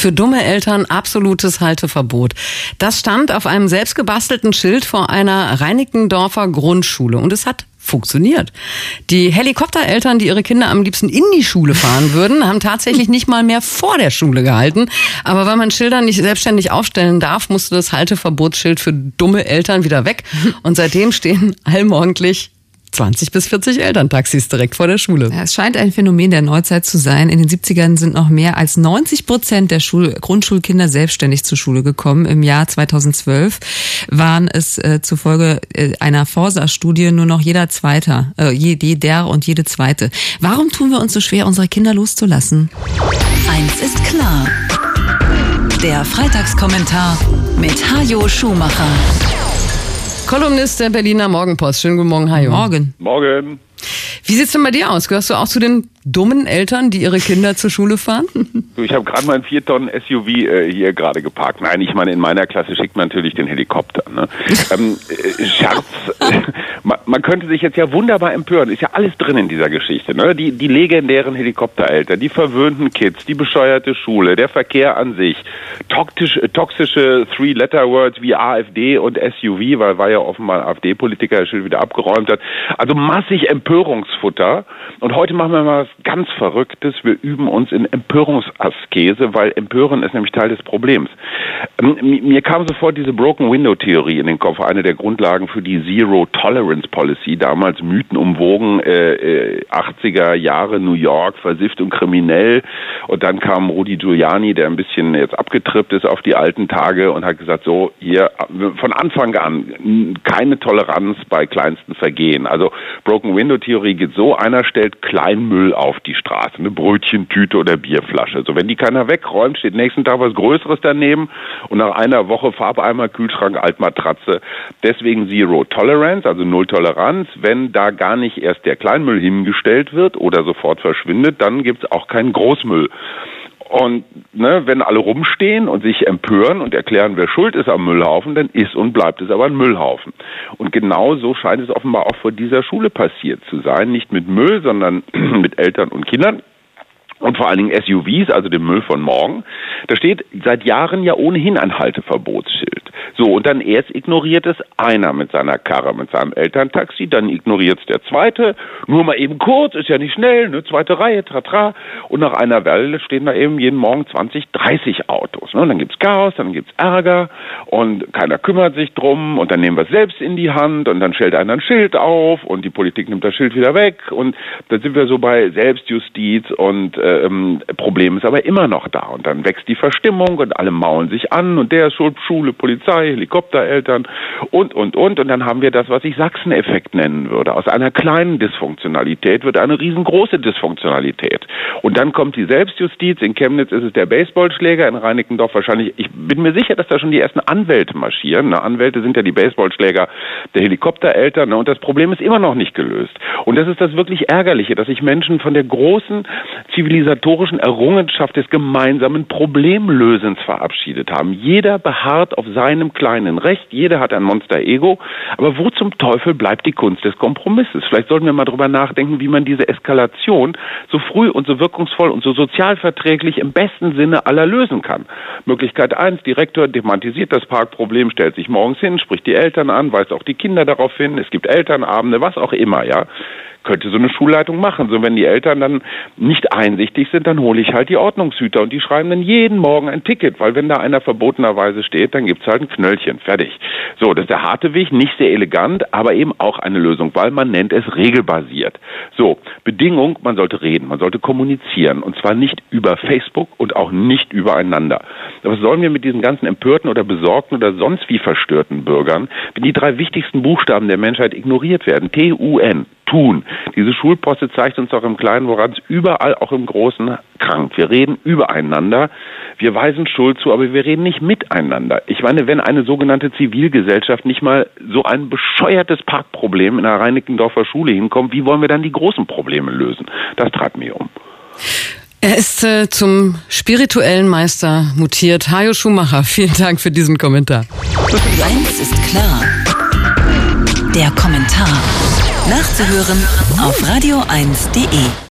Für dumme Eltern absolutes Halteverbot. Das stand auf einem selbstgebastelten Schild vor einer Reinickendorfer Grundschule und es hat funktioniert. Die Helikoptereltern, die ihre Kinder am liebsten in die Schule fahren würden, haben tatsächlich nicht mal mehr vor der Schule gehalten. Aber weil man Schilder nicht selbstständig aufstellen darf, musste das Halteverbotsschild für dumme Eltern wieder weg. Und seitdem stehen allmorgendlich 20 bis 40 Elterntaxis direkt vor der Schule. Ja, es scheint ein Phänomen der Neuzeit zu sein. In den 70ern sind noch mehr als 90% der Grundschulkinder selbstständig zur Schule gekommen. Im Jahr 2012 waren es zufolge einer Forsa-Studie nur noch jeder und jede Zweite. Warum tun wir uns so schwer, unsere Kinder loszulassen? Eins ist klar. Der Freitagskommentar mit Hajo Schumacher. Kolumnist der Berliner Morgenpost. Schönen guten Morgen, Hajo. Morgen. Morgen. Wie sieht's denn bei dir aus? Gehörst du auch zu den dummen Eltern, die ihre Kinder zur Schule fahren? Ich habe gerade mein 4-Tonnen-SUV hier gerade geparkt. Nein, ich meine, in meiner Klasse schickt man natürlich den Helikopter. Ne? Scherz. Man könnte sich jetzt ja wunderbar empören. Ist ja alles drin in dieser Geschichte. Ne? Die legendären Helikoptereltern, die verwöhnten Kids, die bescheuerte Schule, der Verkehr an sich, toxische Three-Letter-Words wie AfD und SUV, weil war ja offenbar ein AfD-Politiker, der Schild wieder abgeräumt hat. Also massig Empörungsfutter. Und heute machen wir mal was ganz Verrücktes. Wir üben uns in Empörungsaskese, weil Empören ist nämlich Teil des Problems. Mir kam sofort diese Broken-Window-Theorie in den Kopf, eine der Grundlagen für die Zero-Tolerance-Policy, damals mythenumwogen, 80er Jahre New York, versifft und kriminell. Und dann kam Rudy Giuliani, der ein bisschen jetzt abgetrippt ist auf die alten Tage und hat gesagt, so, hier, von Anfang an, keine Toleranz bei kleinsten Vergehen. Also Broken-Window-Theorie geht so, einer stellt Kleinmüll auf die Straße, eine Brötchentüte oder Bierflasche. So, wenn die keiner wegräumt, steht nächsten Tag was Größeres daneben und nach einer Woche Farbeimer, Kühlschrank, Altmatratze. Deswegen Zero Tolerance, also Null Toleranz. Wenn da gar nicht erst der Kleinmüll hingestellt wird oder sofort verschwindet, dann gibt's auch keinen Großmüll. Und wenn alle rumstehen und sich empören und erklären, wer schuld ist am Müllhaufen, dann ist und bleibt es aber ein Müllhaufen. Und genau so scheint es offenbar auch vor dieser Schule passiert zu sein. Nicht mit Müll, sondern mit Eltern und Kindern. Und vor allen Dingen SUVs, also dem Müll von morgen. Da steht seit Jahren ja ohnehin ein Halteverbotsschild. So, und dann erst ignoriert es einer mit seiner Karre, mit seinem Elterntaxi, dann ignoriert es der Zweite, nur mal eben kurz, ist ja nicht schnell, ne, zweite Reihe, tratra. Und nach einer Welle stehen da eben jeden Morgen 20, 30 Autos. Ne? Und dann gibt's Chaos, dann gibt's Ärger und keiner kümmert sich drum und dann nehmen wir es selbst in die Hand und dann stellt einer ein Schild auf und die Politik nimmt das Schild wieder weg und dann sind wir so bei Selbstjustiz und Problem ist aber immer noch da und dann wächst die Verstimmung und alle maulen sich an und der ist schuld, Schule, Polizei, Helikoptereltern und dann haben wir das, was ich Sachsen-Effekt nennen würde. Aus einer kleinen Dysfunktionalität wird eine riesengroße Dysfunktionalität. Und dann kommt die Selbstjustiz, in Chemnitz ist es der Baseballschläger, in Reinickendorf wahrscheinlich, ich bin mir sicher, dass da schon die ersten Anwälte marschieren. Ne? Anwälte sind ja die Baseballschläger der Helikoptereltern, ne? Und das Problem ist immer noch nicht gelöst. Und das ist das wirklich Ärgerliche, dass sich Menschen von der großen zivilisatorischen Errungenschaft des gemeinsamen Problemlösens verabschiedet haben. Jeder beharrt auf seinem kleinen Recht, jeder hat ein Monster-Ego, aber wo zum Teufel bleibt die Kunst des Kompromisses? Vielleicht sollten wir mal drüber nachdenken, wie man diese Eskalation so früh und so wirkungsvoll und so sozialverträglich im besten Sinne aller lösen kann. Möglichkeit 1, Direktor thematisiert das Parkproblem, stellt sich morgens hin, spricht die Eltern an, weist auch die Kinder darauf hin, es gibt Elternabende, was auch immer, ja. Könnte so eine Schulleitung machen. So, wenn die Eltern dann nicht einsichtig sind, dann hole ich halt die Ordnungshüter und die schreiben dann jeden Morgen ein Ticket, weil wenn da einer verbotenerweise steht, dann gibt's halt ein Knöllchen. Fertig. So, das ist der harte Weg, nicht sehr elegant, aber eben auch eine Lösung, weil man nennt es regelbasiert. So, Bedingung, man sollte reden, man sollte kommunizieren und zwar nicht über Facebook und auch nicht übereinander. Was sollen wir mit diesen ganzen empörten oder besorgten oder sonst wie verstörten Bürgern, wenn die 3 wichtigsten Buchstaben der Menschheit ignoriert werden? T-U-N. Tun. Diese Schulposte zeigt uns auch im Kleinen, woran es überall, auch im Großen, krankt. Wir reden übereinander, wir weisen Schuld zu, aber wir reden nicht miteinander. Ich meine, wenn eine sogenannte Zivilgesellschaft nicht mal so ein bescheuertes Parkproblem in einer Reinickendorfer Schule hinkommt, wie wollen wir dann die großen Probleme lösen? Das treibt mich um. Er ist zum spirituellen Meister mutiert. Hajo Schumacher, vielen Dank für diesen Kommentar. Eins ist klar. Der Kommentar. Nachzuhören auf radio1.de.